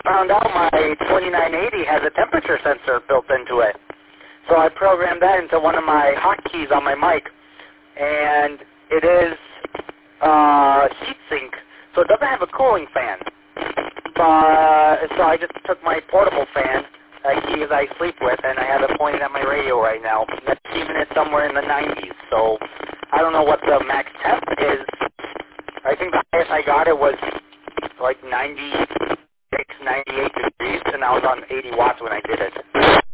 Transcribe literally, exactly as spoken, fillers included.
found out my twenty-nine eighty has a temperature sensor built into it. So I programmed that into one of my hotkeys on my mic, and it is uh, heat sink, so it doesn't have a cooling fan. Uh, so I just took my portable fan that I, use, I sleep with, and I have it pointed at my radio right now. That's keeping it somewhere in the nineties, so I don't know what the max temp is. I think the highest I got it was like ninety-six, ninety-eight degrees, and I was on eighty watts when I did it.